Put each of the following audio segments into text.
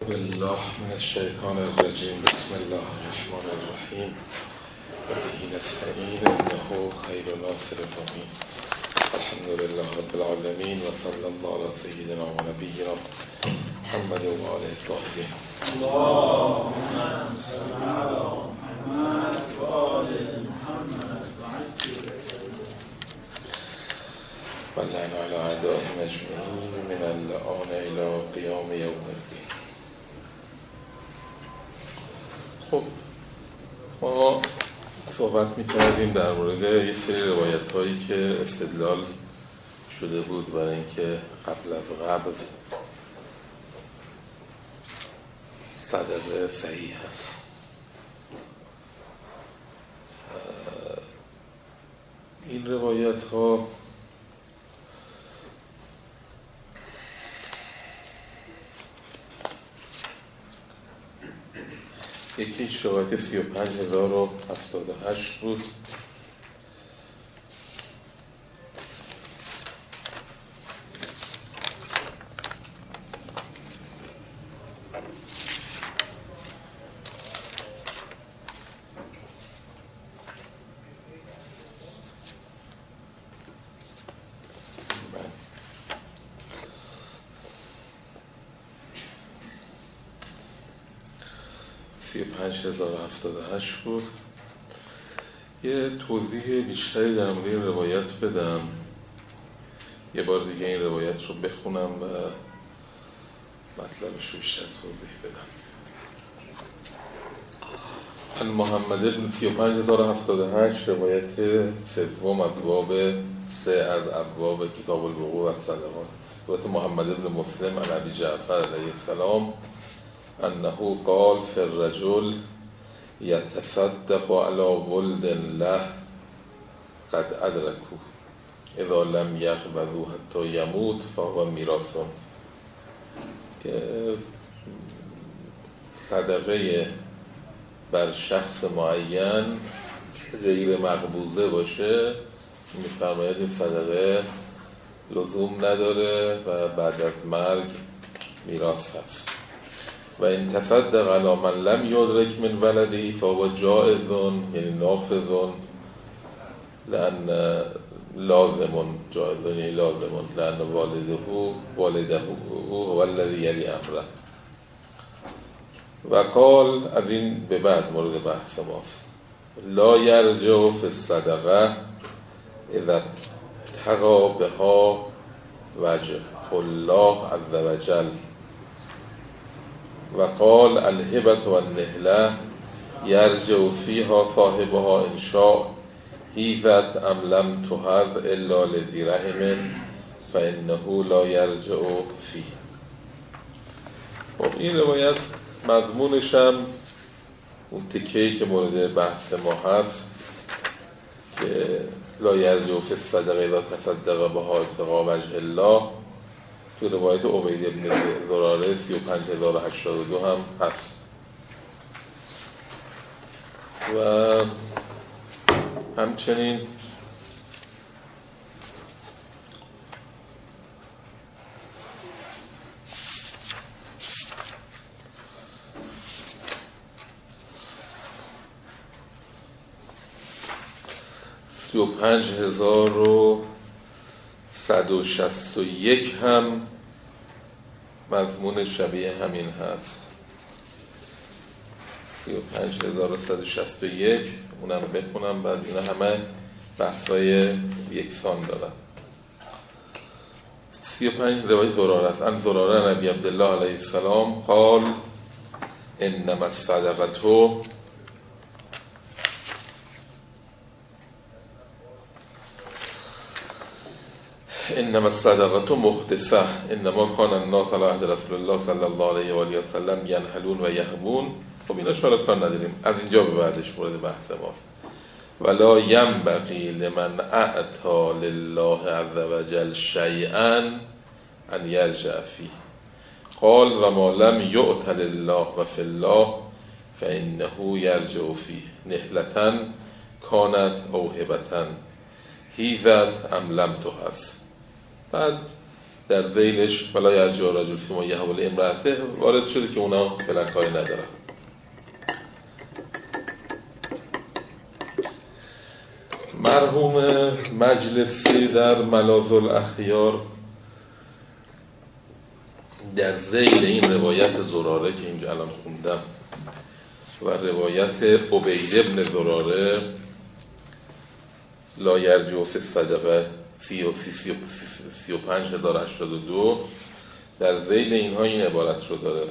بالله من الشیطان الرجیم. بسم الله الرحمن الرحیم و به نستعین انه خیر ناصر الامین. الحمد لله رب العالمین و صلی الله علی سیدنا و نبینا محمد و آله الطاهرین. اللهم صل علی محمد و آل محمد و لعن علی اعدائهم اجمعین من الآن الی قیام یوم الدین. خب ما صحبت می‌کردیم در مورد یه سری روایت هایی که استدلال شده بود برای اینکه قبل از قبض صدقه صحیح هست. این روایت ها یکیش روایت 35078 بود، بود. یه توضیح بیشتری در مورد این روایت بدم، یه بار دیگه این روایت رو بخونم و مطلبش رو بیشتر توضیح بدم. عن محمد بن 35078 روایت سوم از باب 3 از ابواب کتاب الوقوع و صدقات. روایت محمد بن مسلم عن ابی جعفر علیه السلام انه قال فی الرجل یتصدق علی ولد له قد ادرکوه اذا لم یقبضوا حتی یموت فهو میراث. که صدقه بر شخص معین غیر مقبوضه باشه، میفرماید این صدقه لزوم نداره و بعد از مرگ میراث هست. و این تصدق علی من لم یدرک من ولدی فهو جائز، یعنی نافذ، لأن لازم، جائز یعنی لازم، لأن والده هو الذی یلی امره. و قال، از این به بعد مورد بحث ماست، لا یرجع فی الصدقه اذا اتقى بها وجه الله عز وجل. و قال الهبة و النهله یرجع فیها صاحبها ان شاء هیزت ام لم تهز الا لذی رحم فانه لا یرجع فیه. خب این روایت مضمونش هم اون تکه‌ای که مورد بحث ما هست که لا یرجع فی الصدقه اذا تصدق بها ابتغاء وجه الله، تو روایت عبید بن زراره 35082 هم هست. و همچنین و 35161 هم مضمون شبیه همین هست. 35161 اونم بخونم، بعد اینا همه بحثای یکسان دارن. 35 روایت زراره است. ان زراره نبی عبدالله علیه السلام قال انما الصدقه مختصه انما کان الناس علی عهد رسول الله صلی الله علیه و آله و سلم ینحلون و یهبون. خب اینا شالا کار نداریم، از اینجا به بعدش مورد بحث ماست. ولا ینبغی لمن اعطا لله عز وجل شیئا ان یرجع فیه. قال و ما لم یؤت لله و فی الله فانه یرجع فیه نهلة کانت او هبة هیزت ام لم تهز. بعد در ذیلش ولا یرجع رجل فی ما یهول امرأته وارد شده که اونا فعلا کاری ندارن. مرحوم مجلسی در ملاذ الاخیار در ذیل این روایت زراره که اینجا الان خوندم و روایت عبید ابن زراره لا یرجع فی الصدقه 35082 در ذیل اینها این عبارت رو داره: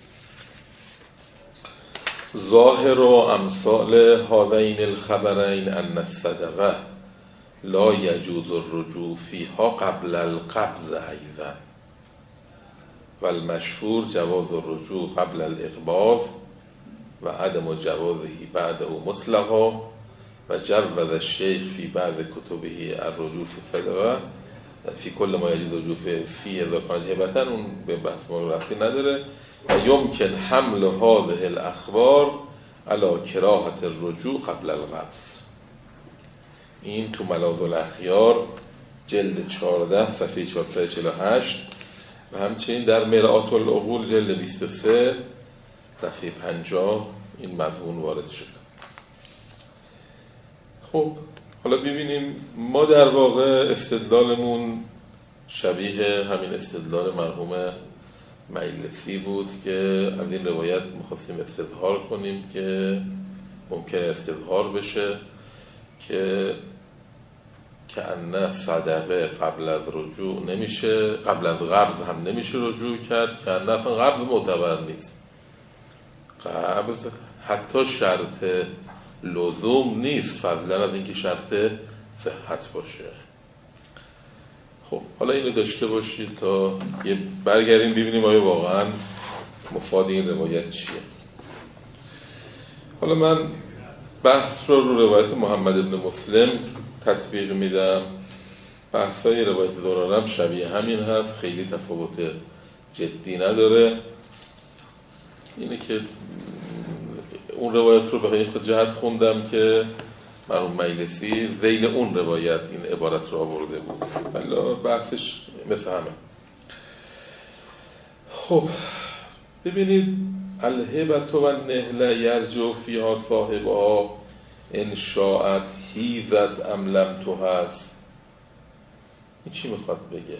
ظاهر و امثال هذین الخبرین ان الصدقه لا یجوز الرجوع فیها قبل القبض ایضا و المشهور جواز الرجوع قبل الاقباض و عدم جوازه بعده مطلقا و جوز الشیخ فی بعض کتبه الرجوع فی الصدقه فی کل ما یجوز الرجوع فی اذا کانت هبه. اون به بحث ما رفتی نداره. و یمکن حمل هذه الاخبار علی کراهت الرجوع قبل القبض. این تو ملاذ الاخیار جلد 14 صفحه 448 و همچنین در مرآت العقول جلد 23 صفحه 50 این مضمون وارد شده. خب حالا ببینیم، ما در واقع استدلالمون شبیه همین استدلال مرحوم مجلسی بود که از این روایت می‌خواستیم استظهار کنیم که ممکنه استظهار بشه که انه صدقه قبل از رجوع نمیشه، قبل از قبض هم نمیشه رجوع کرد، که انه اصلا قبض معتبر نیست. قبض حتی شرط لزوم نیست، فضلا از اینکه شرط صحت باشه. خب حالا اینو داشته باشید تا یه برگردیم ببینیم آیا واقعا مفاد این روایت چیه. حالا من بحث رو روایت محمد ابن مسلم تطبیق میدم. بحثای روایت زراره شبیه همین هست، خیلی تفاوت جدی نداره. اینه که اون روایت رو به خیلی خود جهت خوندم که مرحوم مجلسی ذیل اون روایت این عبارت رو آورده بود، ولی بحثش مثل همه. خب ببینید، الهبت و النهله یرجع فیها صاحبها ان شاءت هیزت ام لم تهز. این چی میخواد بگه؟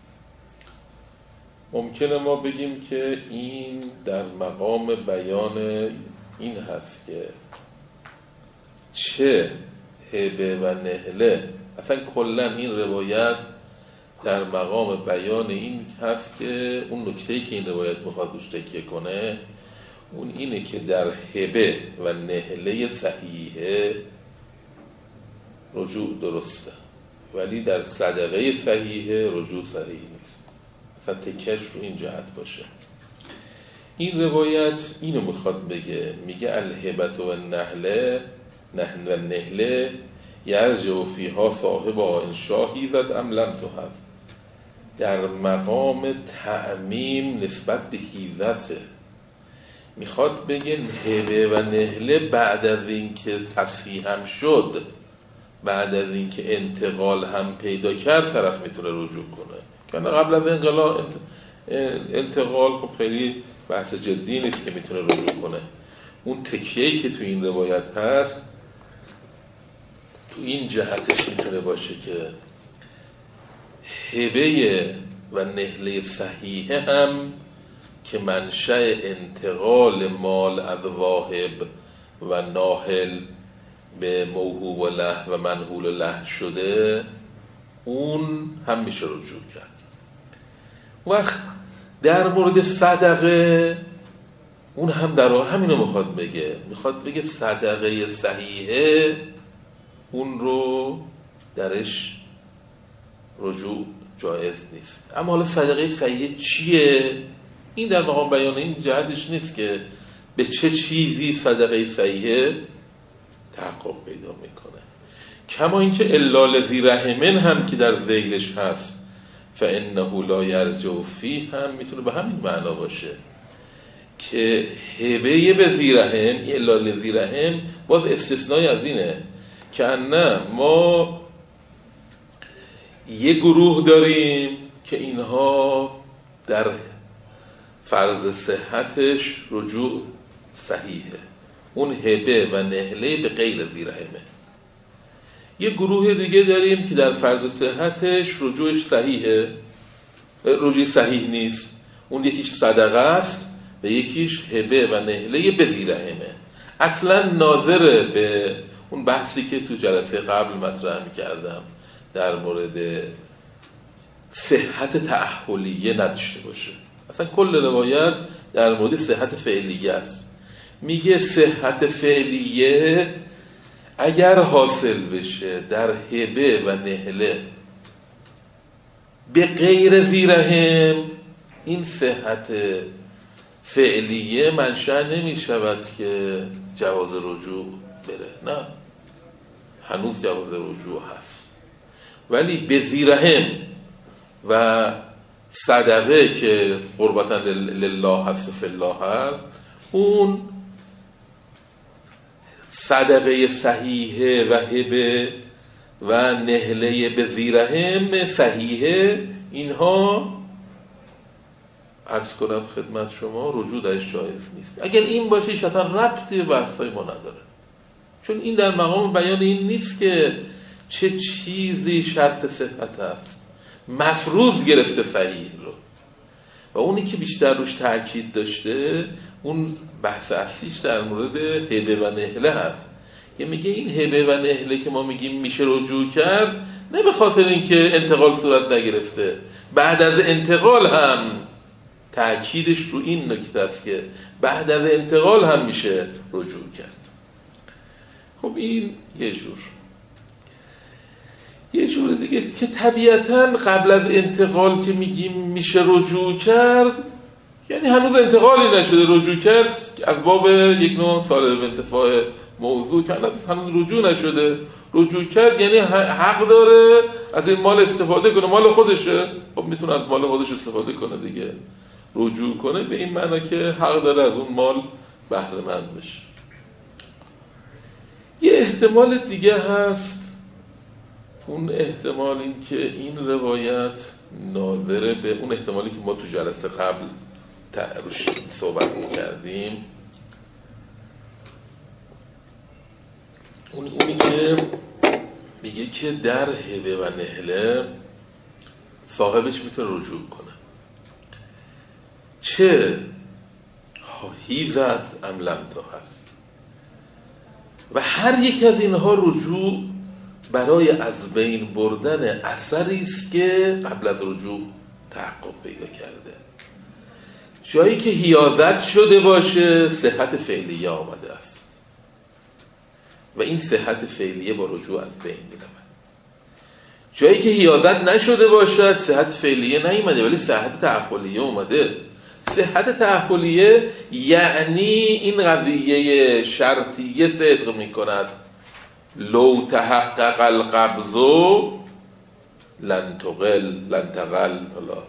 ممکنه ما بگیم که این در مقام بیان این هست که چه هبه و نهله، اصلا کلا این روایت در مقام بیان این هست که اون نکته‌ای که این روایت میخواد روش تکیه کنه اون اینه که در هبه و نهله صحیحه رجوع درسته، ولی در صدقه صحیحه رجوع صحیح نیست. اصلا تکیهش رو این جهت باشه. این روایت اینو میخواد بگه، میگه الهبت و نهله یرجع فیها صاحبها ان شاهیزت ام لم تهز. در مقام تعمیم نسبت به هیزته. میخواد بگه هبه و نهله بعد از این که تصحیح هم شد، بعد از این که انتقال هم پیدا کرد، طرف میتونه رجوع کنه. که قبل از انتقال خب خیلی بحث جدی نیست که میتونه رجوع کنه. اون تکیه‌ای که تو این روایت هست تو این جهتش میتونه باشه که هبه و نهله صحیحه هم که منشأ انتقال مال از واهب و ناهل به موهوب له و منحول له شده، اون هم میشه رجوع کرد. وقت در مورد صدقه اون هم در واقع همینو میخواد بگه صدقه صحیحه اون رو درش رجوع جایز نیست. اما حالا صدقه صحیحه چیه؟ این در مقام بیان این جهتش نیست که به چه چیزی صدقه صحیحه تحقق پیدا میکنه. کما اینکه الا لذی رحمن هم که در ذیلش هست فانه لا یرجع فیه هم میتونه به همین معنا باشه که هبه به ذی رحم، الا لذی رحم باز استثنای از اینه که نه ما یه گروه داریم که اینها در فرض صحتش رجوع صحیحه. اون هبه و نهله به غیر ذیرحمه. یه گروه دیگه داریم که در فرض صحتش رجوعش صحیحه، رجوع صحیح نیست. اون یکیش صدقه است و یکیش هبه و نهله به ذیرحمه. اصلا ناظر به اون بحثی که تو جلسه قبل مطرح می‌کردم در مورد صحت تأهلیه نداشته باشه. اصلا کل روایت در مورد صحت فعلیه است. میگه صحت فعلیه اگر حاصل بشه در هبه و نهله به غیر ذیرحم، این صحت فعلیه منشأ نمی شود که جواز رجوع بره. نه، هنوز جواز رجوع هست، ولی به ذیرحم و صدقه که قربتا لله هست و فی الله هست، اون صدقه صحیحه و هبه و نهله به ذیرحم صحیحه، اینها عرض کنم خدمت شما رجوع درش جایز نیست. اگر این باشه ایش اصلا ربطی به بحثای ما نداره، چون این در مقام بیان این نیست که چه چیزی شرط صحت است، مفروض گرفته صحیح رو و اونی که بیشتر روش تأکید داشته اون بحث اصلیش در مورد هبه و نهله هست که میگه این هبه و نهله که ما میگیم میشه رجوع کرد، نه به خاطر اینکه انتقال صورت نگرفته، بعد از انتقال هم تأکیدش رو این نکته است که بعد از انتقال هم میشه رجوع کرد. خب این یه جور دیگه که طبیعتاً قبل از انتقال که میگیم میشه رجوع کرد، یعنی هنوز انتقالی نشده، رجوع کرد از باب یک نوع سالب انتفاع موضوع که هنوز رجوع نشده. رجوع کرد یعنی حق داره از این مال استفاده کنه، مال خودشه، خب میتونه از مال خودش استفاده کنه دیگه. رجوع کنه به این معنی که حق داره از اون مال بهره مند بشه. یه احتمال دیگه هست، اون احتمال این که این روایت ناظره به اون احتمالی که ما تو جلسه قبل روش صحبت می‌کردیم، اونی که میگه که در هبه و نهله صاحبش میتونه رجوع کنه، چه هیزت ام لم تهز، و هر یک از اینها رجوع برای از بین بردن اثری است که قبل از رجوع تحقق پیدا کرده. جایی که حیازت شده باشه صحت فعلیه آمده است و این صحت فعلیه با رجوع از بین میره. جایی که حیازت نشده باشد صحت فعلیه نیومده ولی صحت تأهلیه اومده. صحت تأهلیه یعنی این قضیه شرطیه صدق میکند، لو تحقق القبض لن تقل،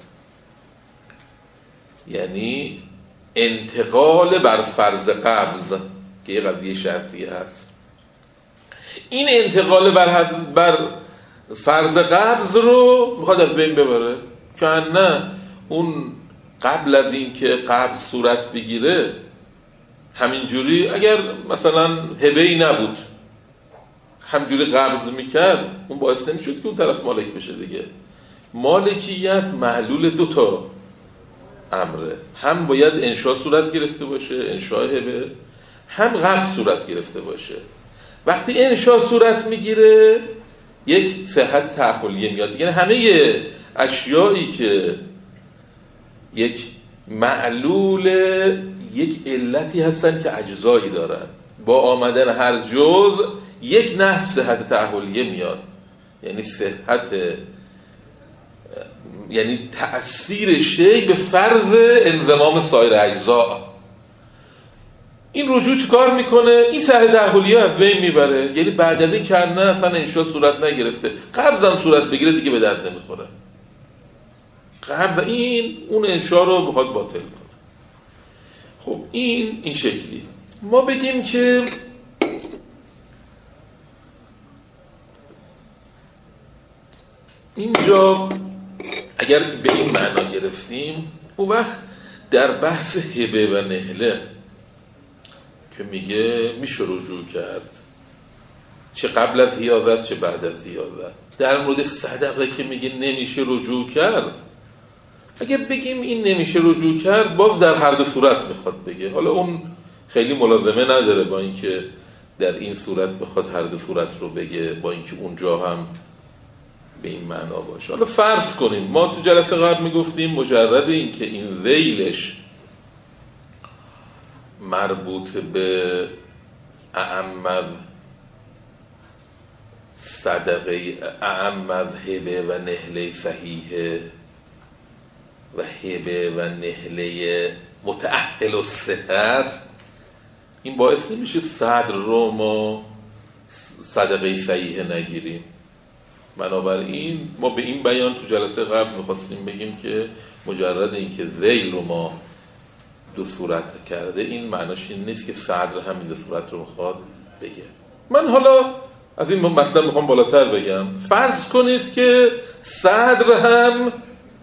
یعنی انتقال بر فرض قبض که یه قضیه شرطیه هست، این انتقال بر فرض قبض رو میخواد از بین ببره. که نه، اون قبل از این که قبض صورت بگیره همینجوری اگر مثلا هبه‌ای نبود همجوری قبض میکرد، اون باعث نمیشد که اون طرف مالک بشه دیگه. مالکیت معلول دو تا امره، هم باید انشاء صورت گرفته باشه، انشاء هبه، هم قبض صورت گرفته باشه. وقتی انشاء صورت میگیره یک صحت تأهلیه میاد. یعنی همه اشیایی که یک معلول یک علتی هستن که اجزایی دارن، با آمدن هر جزء یک نحو صحت تأهلیه میاد. یعنی یعنی تأثیر شیء به فرض انضمام سایر اجزا. این رجوع چیکار میکنه؟ این صحت تأهلیه از بین میبره. یعنی بعد از این که نه اصلا انشاء صورت نگرفته، قبضم صورت بگیره دیگه به درد نمیخوره. قبض این اون انشاء رو بخواد باطل کنه. خب این شکلی ما بگیم که اینجا اگر به این معنا گرفتیم، اون وقت در بحث هبه و نهله که میگه میشه رجوع کرد، چه قبل از حیازت چه بعد از حیازت. در مورد صدقه که میگه نمیشه رجوع کرد، اگه بگیم این نمیشه رجوع کرد، باز در هر دو صورت میخواد بگه. حالا اون خیلی ملازمه نداره با اینکه در این صورت بخواد هر دو صورت رو بگه، با اینکه اونجا هم به این معنا باشه. حالا فرض کنیم ما تو جلسه قبل میگفتیم مجرد این که این ذیلش مربوط به اعمد صدقه، اعمد هبه و نهله صحیحه و هبه و نهله متأهل الصحه است، این باعث نمیشه صدر رو ما صدقه صحیحه نگیریم. بنابراین ما به این بیان تو جلسه قبل میخواستیم بگیم که مجرد این که ذیل رو ما دو صورت کرده، این معناش این نیست که صدر هم این دو صورت رو میخواد بگه. من حالا از این مطلب میخوام بالاتر بگم. فرض کنید که صدر هم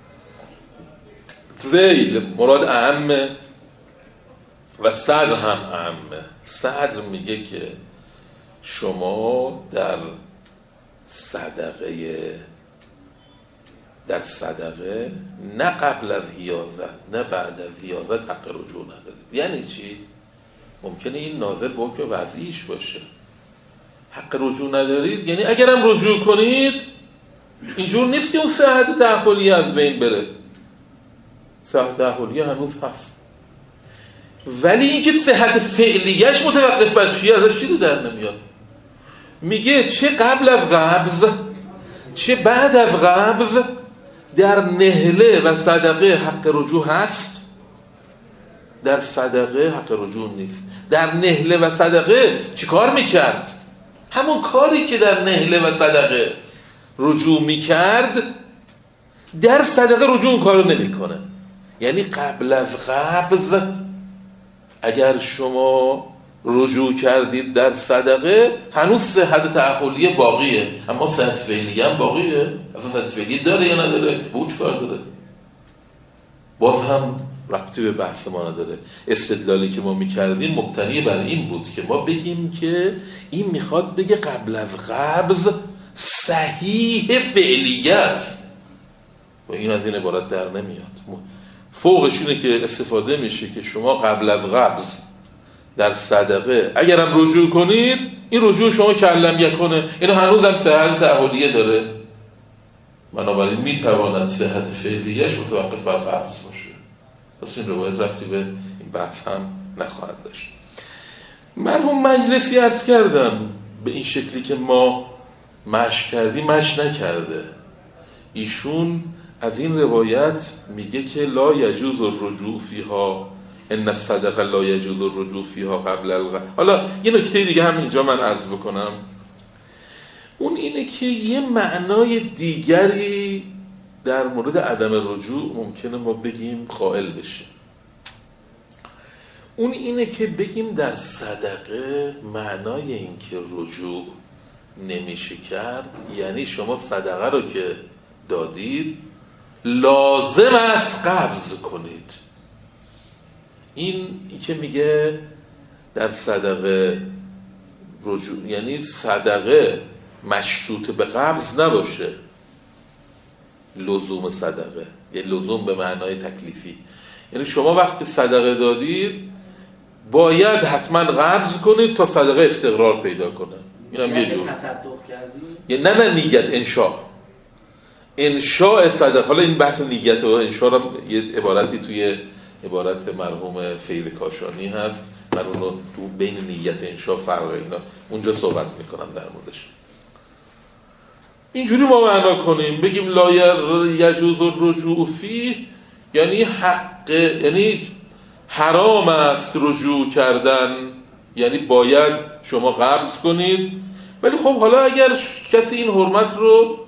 ذیل مراد اعمه و صدر هم اعمه. صدر میگه که شما در صدقه نه قبل از حیازت نه بعد از حیازت حق رجوع ندارید. یعنی چی؟ ممکنه این ناظر به حکم وضعیش باشه. حق رجوع ندارید یعنی اگرم رجوع کنید اینجور نیست که اون صحت تأهلیه از بین بره، صحت تأهلیه هنوز هست، ولی اینکه صحت فعلیش متوقف بر چیه ازش چیزی در نمیاد. میگه چه قبل از قبض چه بعد از قبض در نهله و صدقه حق رجوع هست، در صدقه حق رجوع نیست. در نهله و صدقه چی کار میکرد؟ همون کاری که در نهله و صدقه رجوع میکرد در صدقه رجوع اون کارو نمیکنه. یعنی قبل از قبض اگر شما رجوع کردید در صدقه هنوز صحت تأهلیه باقیه، اما صحت فعلیه هم باقیه. اصلا صحت فعلیه داره یا نداره؟ به او چکار داره؟ باز هم ربطی به بحث ما نداره. استدلالی که ما میکردیم مبتنی بر این بود که ما بگیم که این میخواد بگه قبل از قبض صحیح فعلیه است و این از این عبارت در نمیاد. فوقش اینه که استفاده میشه که شما قبل از قبض در صدقه اگرم رجوع کنید این رجوع شما کلم یکنه، اینو هنوز هم صحت تأهلیه داره، بنابراین میتواند صحت فعلیهش متوقف بر قبض باشه. پس این روایت ربطی به این بحث هم نخواهد داشت. مرحوم مجلسی عرض کردم به این شکلی که ما مشی کردیم مشی نکرده. ایشون از این روایت میگه که لا یجوز الرجوع فیها، ان الصدقه لا یجوز الرجوع فیها قبل القبض. حالا یه نکته دیگه هم اینجا من عرض بکنم، اون اینه که یه معنای دیگری در مورد عدم رجوع ممکنه ما بگیم قائل بشه. اون اینه که بگیم در صدقه معنای این که رجوع نمیشه کرد یعنی شما صدقه رو که دادید لازم است قبض کنید. این که میگه در صدقه رجوع یعنی صدقه مشروط به قبض نباشه. لزوم صدقه یه لزوم به معنای تکلیفی، یعنی شما وقتی صدقه دادید باید حتما قبض کنید تا صدقه استقرار پیدا کنه. اینم یه جور یه نه نیت انشاء صدقه. حالا این بحث نیت و انشاء هم یه عبارتی توی عبارت مرحوم فیض کاشانی هست، من اونو تو بین نیت انشاء فرق اینا اونجا صحبت میکنم در موردش. اینجوری ما معنا کنیم بگیم لا یجوز الرجوع فیه یعنی حق، یعنی حرام است رجوع کردن، یعنی باید شما قبض کنید. ولی خب حالا اگر کسی این حرمت رو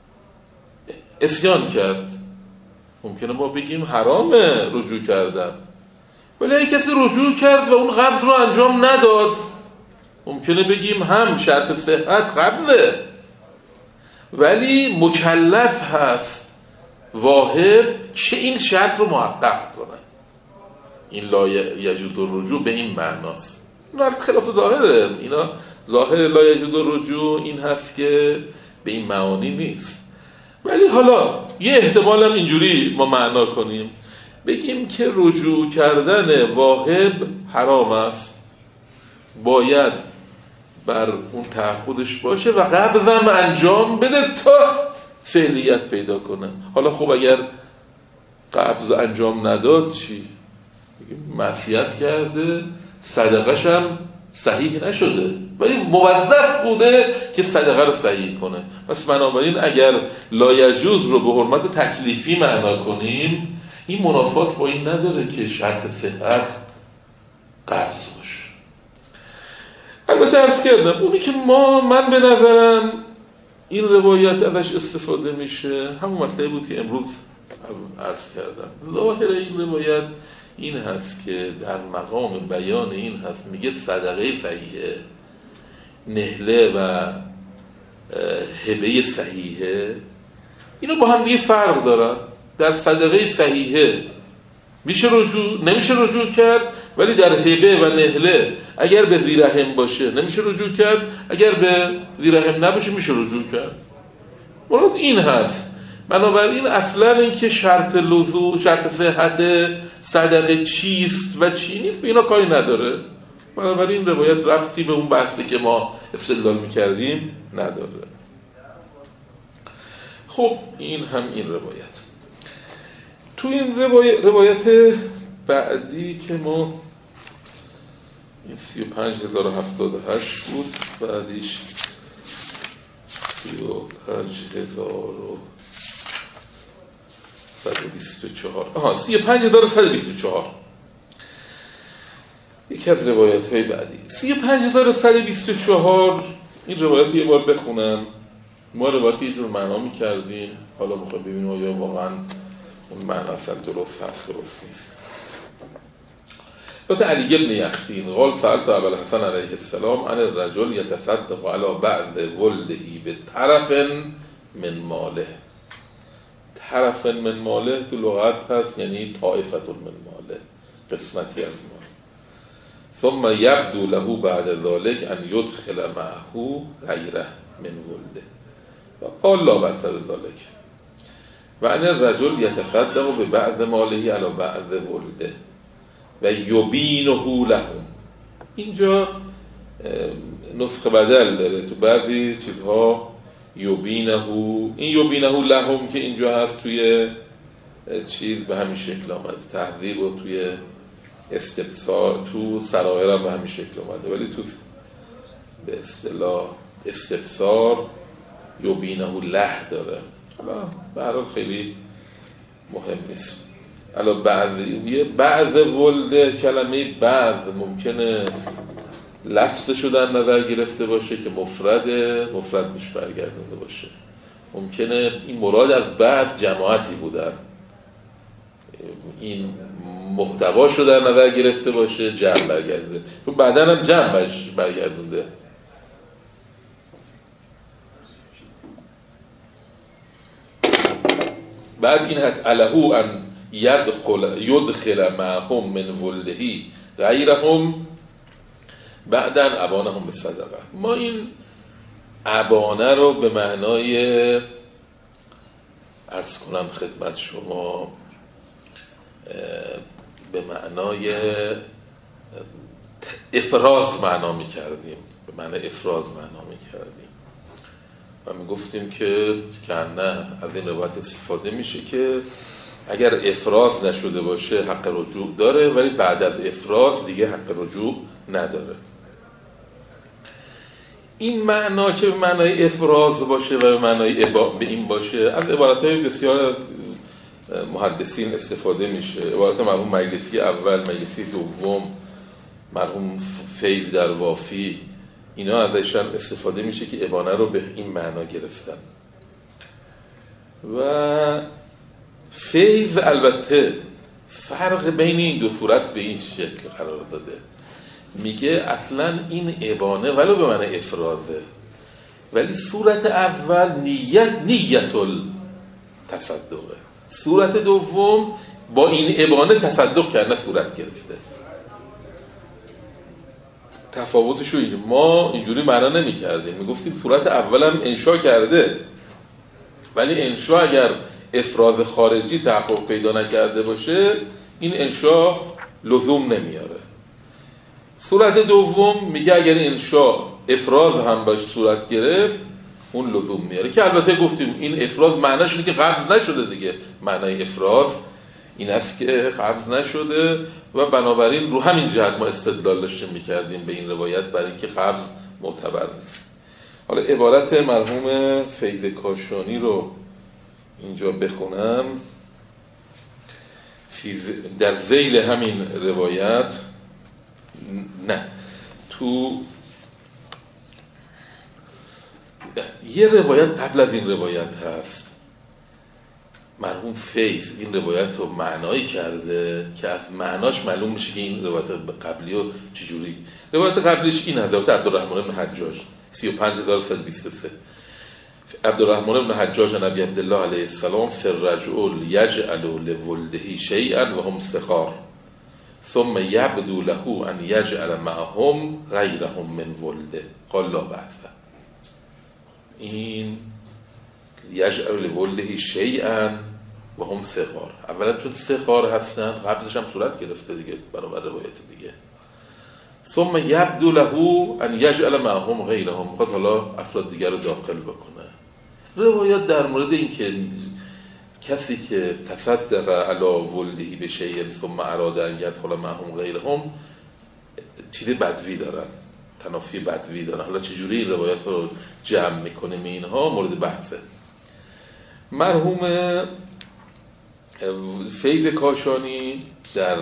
عصیان کرد ممکنه ما بگیم حرامه رجوع کردن، ولی اگه کسی رجوع کرد و اون قبض رو انجام نداد ممکنه بگیم هم شرط صحت قبله ولی مکلف هست واهب که این شرط رو محقق کنه. این لا یجوز الرجوع به این معناست. نه خلاف ظاهره، اینا ظاهر لا یجوز الرجوع این هست که به این معانی نیست. ولی حالا یه احتمال هم اینجوری ما معنا کنیم، بگیم که رجوع کردن واهب حرام است، باید بر اون تعهدش باشه و قبضم انجام بده تا فعلیت پیدا کنه. حالا خب اگر قبض انجام نداد چی؟ معصیت کرده، صدقش هم صحیح نشده ولی موظف بوده که صدقه رو صحیح کنه. پس بنابراین اگر لا یجوز رو به حرمت تکلیفی معنا کنیم، این منافات با این نداره که شرط صحت قبض باشه. البته عرض کردم اونی که من به نظرم این روایت ازش استفاده میشه همون مسئله بود که امروز عرض کردم. ظاهر این روایت این هست که در مقام بیان این هست، میگه صدقه صحیحه، نهله و هبه صحیحه، اینو با هم دیگه فرق دارن. در صدقه صحیحه میشه رجوع، نمیشه رجوع کرد، ولی در هبه و نهله اگر به ذی رحم باشه نمیشه رجوع کرد، اگر به ذی رحم نباشه میشه رجوع کرد. مراد این هست. بنابراین اصلا این که شرط لزوم، شرط صحت صدقه چیست و چی نیست به اینا کاری نداره. بنابراین روایت ربطی به اون بحثی که ما استدلال میکردیم نداره. خب این هم این روایت. تو این روایت بعدی که ما این 35078 بود، بعدیش 35124 35124 یکی از روایت های بعدی 35124. این روایت یه بار بخونم. ما روایت یه جور معنا می‌کردیم، حالا می‌خوایم ببینیم آیا واقعا اون معنا اصلا درست هست درست نیست. روایت علی بن یخین قال سألت ابا الحسن علیه السلام عن الرجل يتصدق على بعض ولده بطرف من ماله. طرف من ماله تو لغت هست یعنی طائفة من ماله، قسمتی از مال. ثم يبدو له بعد ذلك ان يدخل معه غيره من ولده قال لا بأس بذلك و ان الرجل يتصدق ببعض ماله على بعض ولده و یبینه لهم. اینجا نسخه بدل داره، تو بعضی چیزها یبینه، این یبینه لهم که اینجا هست توی چیز به همین شکل آمده، تحذیب و توی استبصار تو سرائر هم به همین شکل آمده، ولی تو به اصطلاح استبصار یبینه له داره. حالا به هر حال خیلی مهم نیست. الان بعض ولده، کلمه بعض ممکنه لفظشو در نظر گرفته باشه که مفرد میشه برگردنده باشه، ممکنه این مراد از بعض جماعتی بودن، این محتواشو در نظر گرفته باشه جمع برگردنده، تو بعدن هم جمعش برگردنده. بعد این هست الهو ان یدخل معهم من ولدهی غیرهم بعدن ابانهم به صدقه. ما این ابانه رو به معنای عرض کنم خدمت شما به معنای افراز معنا می کردیم، به معنای افراز معنا می کردیم و می گفتیم که نه از این روایت استفاده میشه که اگر افراز نشده باشه حق رجوع داره، ولی بعد از افراز دیگه حق رجوع نداره. این معنا که به معنای افراز باشه و به معنای به این باشه از عبارت‌های بسیار محدثین استفاده میشه. عبارت مرحوم مجلسی اول، مجلسی دوم، مرحوم فیض در وافی، اینا ازش هم استفاده میشه که ابانه رو به این معنا گرفتن. و فیض البته فرق بین این دو صورت به این شکل قرار داده، میگه اصلا این ابانه ولو به معنی افراده، ولی صورت اول نیت التصدقه، صورت دوم با این ابانه تصدق کردن صورت گرفته. تفاوتش رو اینه، ما اینجوری معنا نمی کردیم، می گفتیم صورت اولم انشا کرده، ولی انشا اگر افراز خارجی تحقق پیدا نکرده باشه این انشا لزوم نمیاره. صورت دوم میگه اگر انشا افراز هم باش صورت گرفت اون لزوم میاره، که البته گفتیم این افراز معناش اینه که قبض نشده دیگه. معنای افراز این است که قبض نشده و بنابراین رو همین جهت ما استدلال داشتیم میکردیم به این روایت برای اینکه قبض معتبر نیست. حالا عبارت مرحوم فیض کاشانی رو اینجا بخونم. در ذیل همین روایت، نه تو یه روایت قبل از این روایت هست، مرحوم فیض این روایت رو معنایی کرده که از معناش معلوم میشه که این روایت قبلی رو چجوری. روایت قبلیش این حضرت عبدالرحمن بن حجاج 35123 عبدالرحمن بن حجاج نبی عبدالله علیه السلام فرجعل یجعل لولده شیئا و هم سخار ثم یبدو له ان یجعل معهم غیرهم من ولده قال لا بأس. این یجعل لولده شیئا و هم سخار، اولا چون سخار هستن قبضش هم صورت گرفته دیگه برابر روایت دیگه. ثم یبدو له ان یجعل معهم غیرهم، میخواد حالا افراد دیگر رو داخل بکنه. روایات در مورد این که کسی که تصدق علی ولده به شیء ثم اراد ان یدخل معهم غیرهم چیز بدوی دارن، تنافی بدوی دارن. حالا چجوری این روایات رو جمع میکنیم اینها مورد بحثه. مرحوم فیض کاشانی در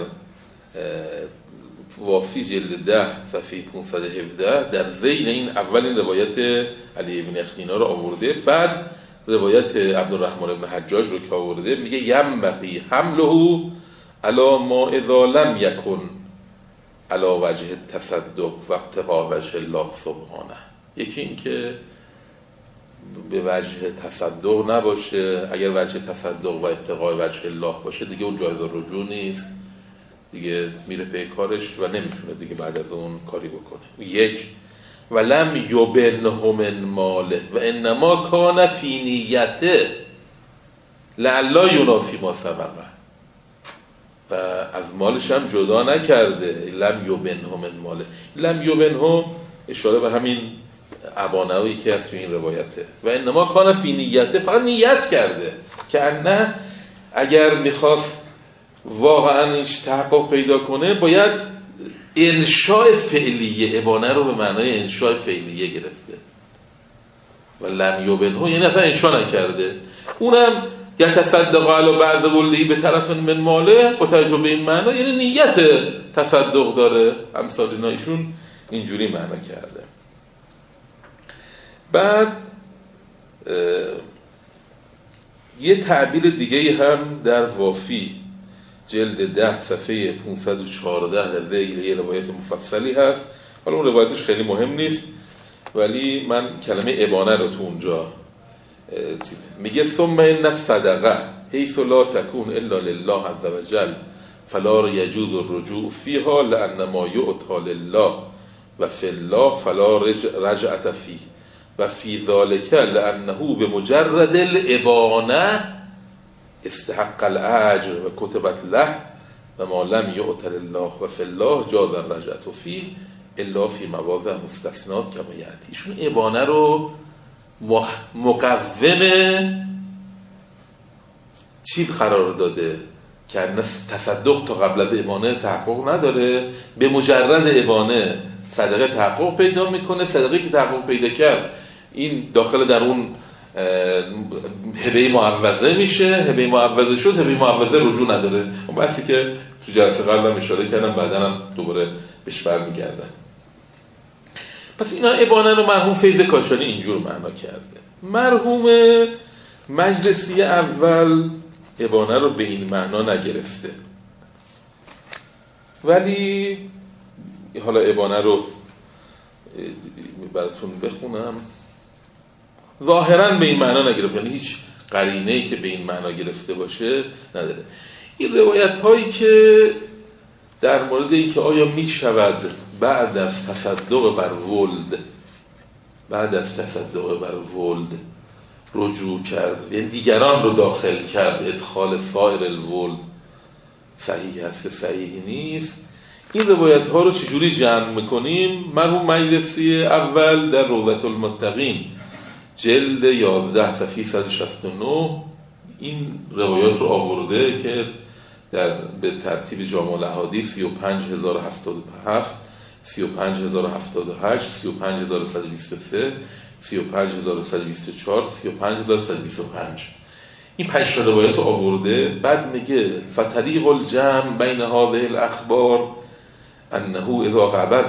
وافی جلد 10 صفحه 517 در ذیل این اولین روایت علی بن یخنینا رو آورده، بعد روایت عبدالرحمن بن حجاج رو که آورده میگه ینبغی حمله علی ما اذا لم یکن علی وجه التصدق و ابتغاء وجه الله سبحانه. یکی این که به وجه تصدق نباشه، اگر وجه تصدق و ابتغاء وجه الله باشه دیگه اون جایز الرجوع نیست، دیگه میره پی کارش و نمیتونه دیگه بعد از اون کاری بکنه. یک ولم یبنه من ماله و انما کان فی نیته لعلا ینافی ما سبقه، و از مالش هم جدا نکرده. لم یبنه من ماله، لم یبنه اشاره به همین ابانوی که از این روایته. و انما کان فی نیته، فقط نیت کرده که نه اگر میخواست واقعا اینش تحقق پیدا کنه باید انشاء فعلیه، ابانه رو به معنای انشاء فعلیه گرفته. و لم یبنه یعنی اصلا انشاء نکرده. اونم یتصدق علی بعض ولدی به طرف من ماله با توجه به این معنا یعنی نیت تصدق داره. امثال اینا ایشون اینجوری معنا کرده. بعد یه تعبیر دیگه هم در وافی جلد 10 صفحه 514 در ذیل یه روایت مفصلی هست. حالا اون روایتش خیلی مهم نیست ولی من کلمه ابانه رو تو اونجا میگه ثم ان الصدقه حيث لا تكون الا لله عز وجل فلا يجوز الرجوع فيها لان ما يؤتى لله و فی الله فلا رجعة فيه و فی ذلك لانه بمجرد الابانه استحق الاجر و کتبت له و ما لم یؤت لله و فی الله جاز الرجعة فيه الا فی مواضع مستثنات کما یأتی. ایشون ابانه رو مقوم چی قرار داده که تصدق تا قبل از ابانه تحقق نداره، به مجرد ابانه صدقه تحقق پیدا میکنه. صدقه که تحقق پیدا کرد این داخل در اون هبه معوضه میشه، هبه معوضه شد، هبه معوضه رجوع نداره. اون بحثی که تو جلسه قبلم اشاره کردم بعداً هم دوباره بهش برمیگردم. پس اینا ابانه رو مرحوم فیض کاشانی اینجور معنا کرده. مرحوم مجلسی اول ابانه رو به این معنا نگرفته، ولی حالا ابانه رو براتون بخونم. ظاهراً به این معنا نگرفته، یعنی هیچ قرینه‌ای که به این معنا گرفته باشه نداره. این روایت هایی که در مورد این که آیا می شود بعد از تصدق بر ولد رجوع کرد، یعنی دیگران رو داخل کرد، ادخال سایر الولد صحیح هست صحیح نیست، این روایت ها رو چجوری جمع میکنیم؟ مرحوم مجلسی اول در روضة المتقین جلد 11 صفحه 169 این روایات رو آورده که به ترتیب جامع الاحادیث 35077 35078 35123 35124 35125 این 5 روایت رو آورده. بعد میگه فطریق الجمع بین هذه الاخبار انه اذا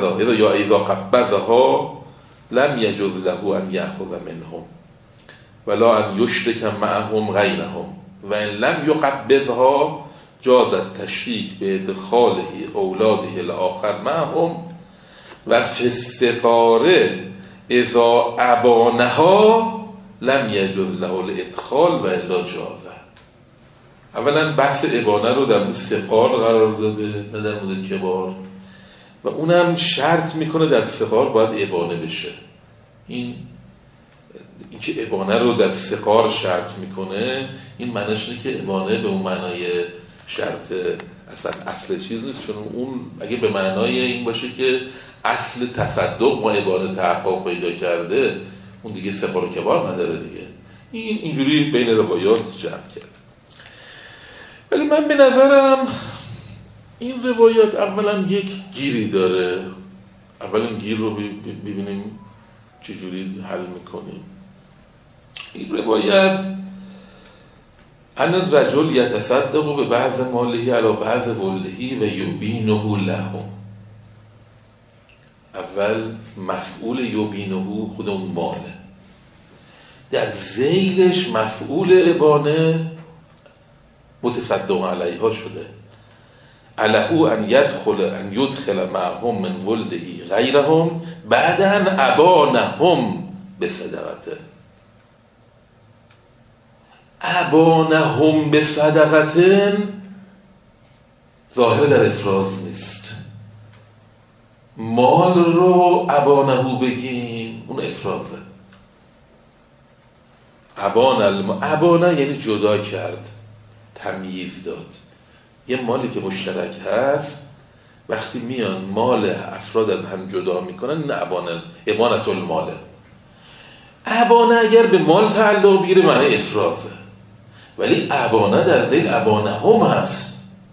قبضها لم يجوز له ان يأخذ منهم ولا ان يشرك معهم غيرهم و ان لم يقبضها جاز التشریک به ادخاله اولاده الاخر معهم و فی السفاره اذا ابانها لم یجوز له الادخال و الا جازه. اولا بحث ابانه رو در مورد سقار قرار داده نه در مورد کبار و اونم شرط میکنه در سقار باید ابانه بشه. این که ابانه رو در سقار شرط میکنه این معنیش اینه که ابانه به اون معنای شرط اصل چیز نیست، چون اون اگه به معنای این باشه که اصل تصدق ما ابانه تحقق پیدا کرده اون دیگه سقار و کبار نداره دیگه. این اینجوری بین روایات جمع کرد. ولی من به نظرم این روایات اولا یک گیری داره. اولا گیر رو ببینیم چجوری حل میکنیم. این روایت ان الرجل یتصدق به بعض ماله علی بعض ولده و یبینه لهم. اول مفعول یبینه خود اون ماله، در ذیلش مفعول ابانه متصدق علیها شده. علهو ان یدخل معهم من ولده غیرهم بعد ان ابانهم به صدقته. ابانهم به صدقته ظاهر در افراز نیست. مال رو ابانهو بگیم اون افرازه. ابانه یعنی جدا کرد، تمییز داد. یه مالی که مشترک هست وقتی میان مال افراد هم جدا میکنن نه ابانت الماله. ابانه اگر به مال تعلق بگیره معنی افرازه، ولی ابانه در ذیل ابانه هم هست.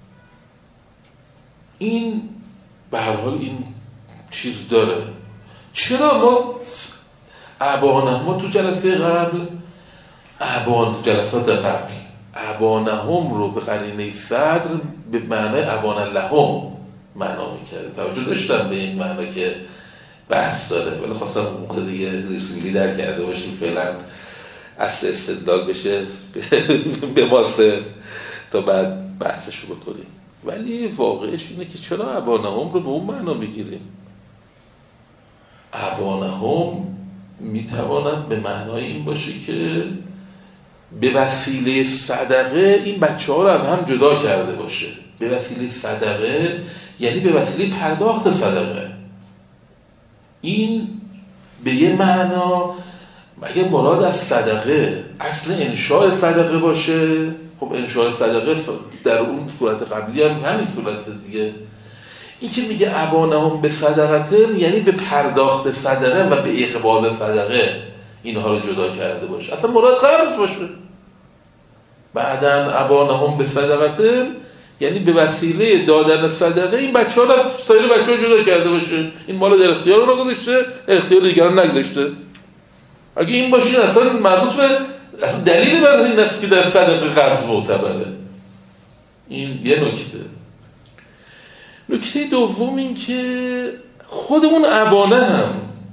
این به هر حال این چیز داره. چرا ما ابانه ما تو جلسه قبل جلسات قبل ابانه هم رو به قرینه صدر به معنای ابانه لهم معنا میکرد. توجه داشتم به این معنا که بحث داره، ولی خواستم موقع دیگه ریسویلی در کرده باشیم فعلا اصل استدلال بشه به واسه تا بعد بحثشو بکنیم. ولی واقعش اینه که چرا ابانه هم رو به اون معنا میگیریم؟ ابانه هم میتواند به معنای این باشه که به وسیله صدقه این بچه ها رو هم جدا کرده باشه. به وسیله صدقه یعنی به وسیله پرداخت صدقه. این به یه معنا اگه مراد از صدقه اصل انشاء صدقه باشه، خب انشاء صدقه در اون صورت قبلی هم همین صورت دیگه. این که میگه ابانهم به صدقه یعنی به پرداخت صدقه و به اقبال صدقه اینها رو جدا کرده باشه. اصلا مراد قرض باشه. بعدن ابانهم به صدقه یعنی به وسیله دادن صدقه این بچه‌ها رو سایر بچه‌ها جدا کرده باشه. این مال در اختیار اونها گذاشته، در اختیار دیگران نگذاشته. اگه این باشه اصلا مربوط به اصلا دلیل بر این است که در صدقه قرض معتبره. این یه نکته. نکته دوم این که خود اون ابانه هم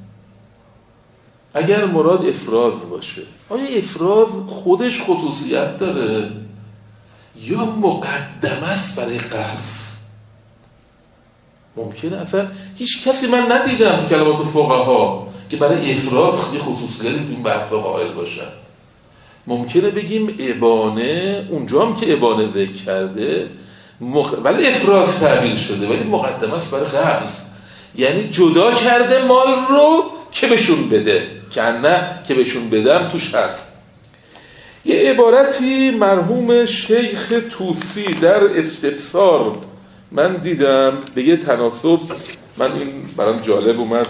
اگر مراد افراز باشه، آیا افراز خودش خصوصیت داره یا مقدم است برای قرض؟ ممکنه اصلا هیچ کسی من ندیدم تو کلمات فقها که برای افراز یه خصوصیتی تو این بحثا قائل باشن. ممکنه بگیم ابانه اونجا هم که ابانه ذکر کرده ولی افراز تعبیر شده، ولی مقدمه است برای قبض، یعنی جدا کرده مال رو که بهشون بده، که نه که بهشون بدم توش هست. یه عبارتی مرحوم شیخ توسی در استفسار من دیدم به یه تناسب، من این برام جالب اومد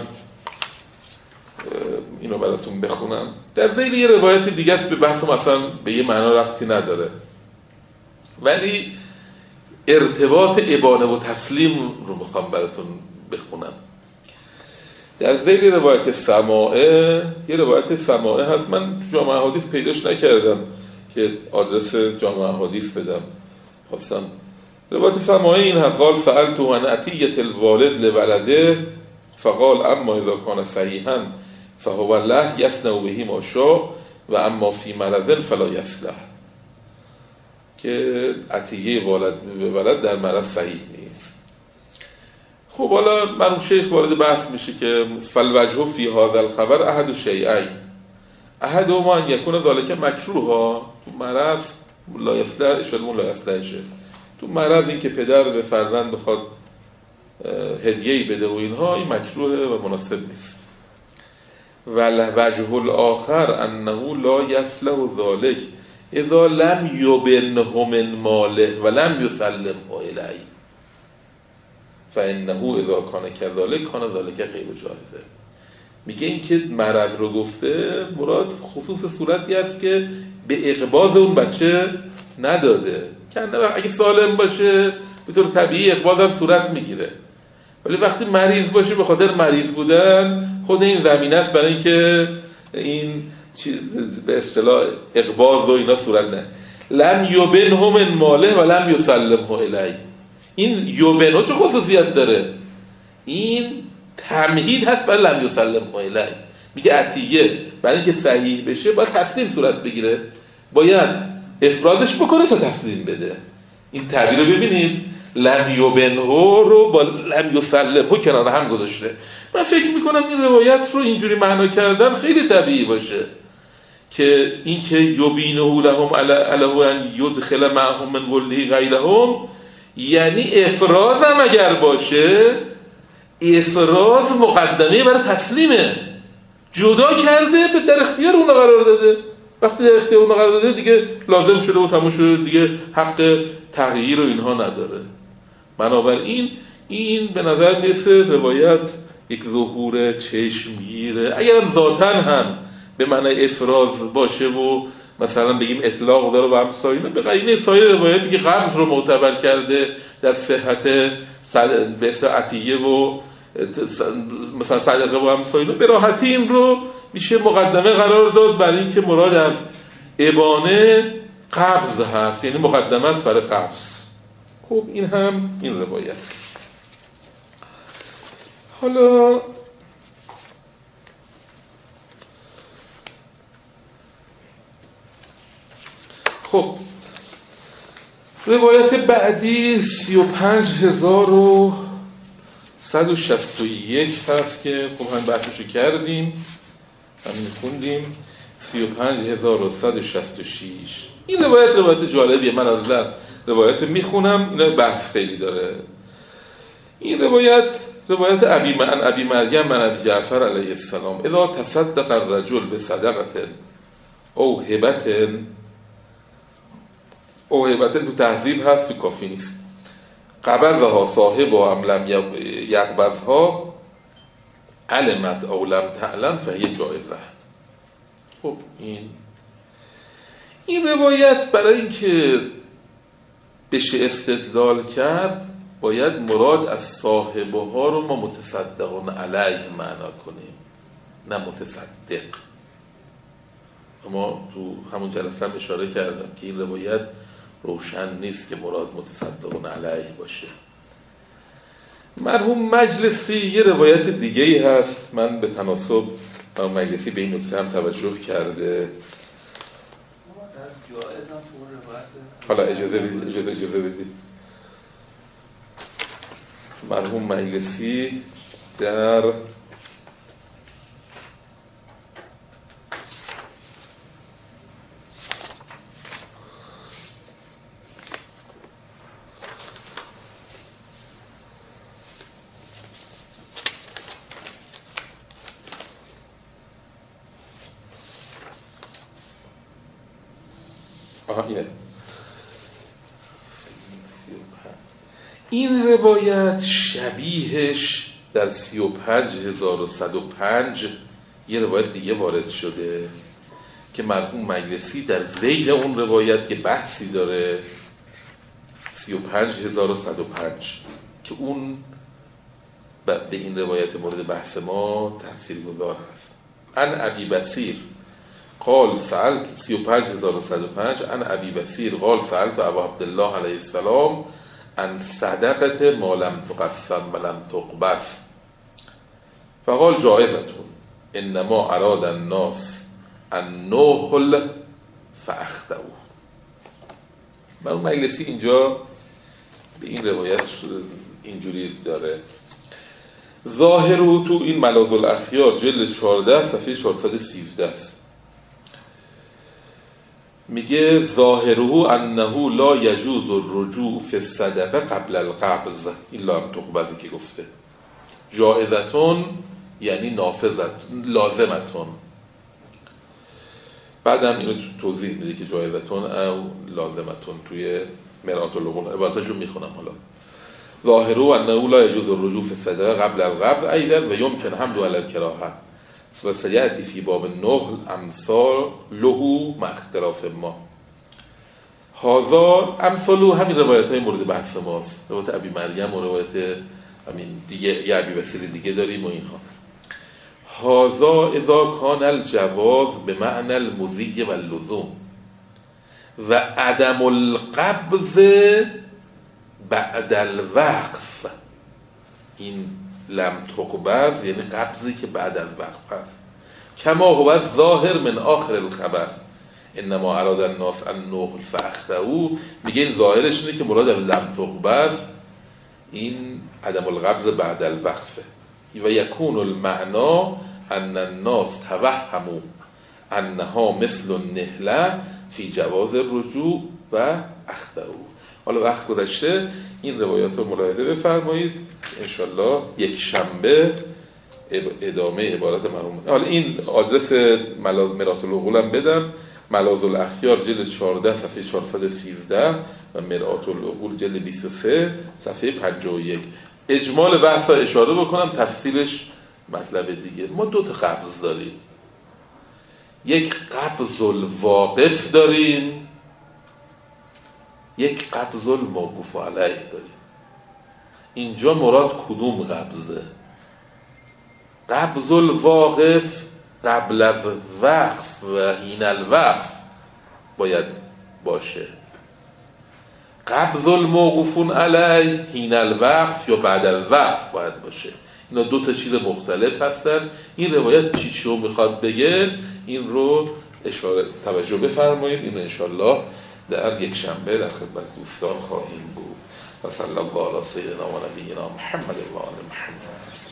اینو براتون بخونم. در ذیل یه روایت دیگه است، به بحث مثلا به یه معنا ربطی نداره، ولی ارتباط ابانه و تسلیم رو میخوام براتون بخونم. در ذیل روایت سماعه، یه روایت سماعه هست، من تو جامع احادیث پیداش نکردم که آدرس جامع احادیث بدم، خواستم. روایت سماعه این هست: قال سألت عن عطیة الوالد لولده فقال اما اذا کان صحیحا فهو الله یصنع به ما شاء و اما فی مرض فلا یصلح، که عطیه والد به ولد در مرض صحیح نیست. خب حالا مرحوم شیخ وارد بحث میشه که فالوجه فی هذا الخبر احد شیئین احدهما ان یکون ذلک مکروها، تو مرض لا یصلح اشهدون لا یصلحشه، تو مرض این که پدر به فرزند بخواد هدیه‌ای بده و اینها، این مکروه و مناسب نیست. والوجه الاخر انه لا یصلح ذلک اذا لم یبنه من ماله و لم یسلمه الیه فانه اذا کان كذلك کان ذلک غیر جایزه. میگه این که مرض رو گفته مراد خصوص صورتی است که به اقباض اون بچه نداده، که اگه سالم باشه به طور طبیعی اقباض هم صورت میگیره، ولی وقتی مریض باشه به خاطر مریض بودن خود این زمینه است برای اینکه این به اصطلاح اقباض و اینا صورت نه. لم یبنه من ماله و لم یسلمه الیه، این یبنه چه خصوصیت داره؟ این تمهید هست برای لم یسلمه الیه. میگه عطیه برای اینکه صحیح بشه باید تسلیم صورت بگیره، باید افرادش بکنه تا تسلیم بده. این تعبیر رو ببینید، لم یبنه رو با لم یسلمه کنار هم گذاشته. من فکر میکنم این روایت رو اینجوری معنا کردن خیلی طبیعی باشه که این که یبینه لهم علیه ان یدخل معهم من ولده غیرهم، یعنی افراز هم اگر باشه افراز مقدمه برای تسلیمه، جدا کرده به در اختیار اون قرار داده، وقتی در اختیار اون قرار داده دیگه لازم شده و تموم شده، دیگه حق تغییر و اینها نداره. بنابراین این به نظر میرسه روایت یک ظهور چشمگیره، اگر ذاتاً هم به معنی افراز باشه و مثلا بگیم اطلاق داره و همسایونه، به قرینه سایر روایاتی که قبض رو معتبر کرده در صحت به عطیه و مثلا صدقه و همسایونه، به راحتی این رو میشه مقدمه قرار داد برای اینکه مراد از ابانه قبض هست، یعنی مقدمه است برای قبض. خب این هم این روایت. حالا خب روایت بعدی 35161 هست که خب هم بحثشو کردیم، همین خوندیم. 35166 این روایت جالبیه، من از روایت میخونم، این بحث خیلی داره. این روایت ابی مریم من ابی جعفر علیه السلام: اذا تصدق الرجل بصدقه او هبه تو تهذیب هست، تو کافی نیست، قبضها صاحبها ام لم یقبضها علمت او لم تعلم فهی جایزه. خب این روایت برای اینکه بشه استدلال کرد باید مراد از صاحبه ها رو ما متصدقون علیه معنا کنیم، نه متصدق. اما تو همون جلسه هم اشاره کردم که این روایت روشن نیست که مراد متصدقون علیه باشه. مرحوم مجلسی یه روایت دیگه‌ای هست، من به تناسب مرحوم مجلسی به این نکته هم توجه کرده. حالا اجازه بدید مرحوم مجلسی در این روایت شبیهش در 35105 یه روایت دیگه وارد شده که مرحوم مجلسی در ذیل اون روایت که بحثی داره 35105 که اون به این روایت مورد بحث ما تاثیرگذار هست. عن ابی بصیر قال سألت 35105 عن ابی بصیر قال سألت ابا عبدالله علیه السلام عن صدقه ما لم تقسم و لم تقبض فقال جائزتون انما اراد الناس النهل فاخطئوا. مرحوم مجلسی اینجا به این روایت اینجوری داره، ظاهر او تو این ملاذ الاخیار جلد 14 صفحه 413 است. میگه ظاهره انه لا یجوز الرجوع فی الصدقه قبل القبض الا ان تقبض که گفته. جائزتون یعنی نافذت لازمتون. بعدم اینو توضیح میده که جائزتون او لازمتون توی مرآت العقول عبارتشو میخونم. حالا ظاهره انه لا یجوز الرجوع فی الصدقه قبل القبض ایضا و یمکن حمل علی الکراهه و سیأتی فی باب النهل امثال له مع اختلاف ما. هذا امثال همین روایت های مورد بحث ماست، روایت ابی مریم و روایت همین دیگه یه ابی بصیر دیگه داریم و اینها. هذا اذا کان الجواز به معنی المضی و اللزوم و عدم القبض بعد الوقف. این لم تقبض یعنی قبضی که بعد از وقف هست. کما هو ظاهر من آخر الخبر انما اراد الناس النهل فاخطئوا. میگه این ظاهرش اینه که مراد لم تقبض این عدم القبض بعد الوقفه. و یکون المعنا ان الناس توهموا انها مثل النهله فی جواز الرجوع و اخطئوا. حالا وقت گذشته، این روایات رو ملاحظه بفرمایید. انشالله یک شنبه ادامه عبارت مرحوم. حالا این آدرس مرآت العقول هم بدم، ملاذ الاخیار جلد 14 صفحه 413 و مرآت العقول جلد 23 صفحه 51. اجمال بحث ها اشاره بکنم، تفصیلش مطلب دیگه. ما دو تا قبض داریم، یک قبض الواقف داریم، یک قبض الموقوف علیه داریم. اینجا مراد کدوم قبضه؟ قبض الواقف قبل از وقف و حین الوقف باید باشه، قبض الموقوف علیه حین الوقف یا بعد الوقف باید باشه. اینا دو تا چیز مختلف هستن. این روایت چیشو میخواد بگه این رو اشاره توجه بفرمایید. اینو انشالله در یک شنبه در خدمت دوستان خواهیم بود. و صلی الله علی سیدنا و نبینا محمد و آل محمد.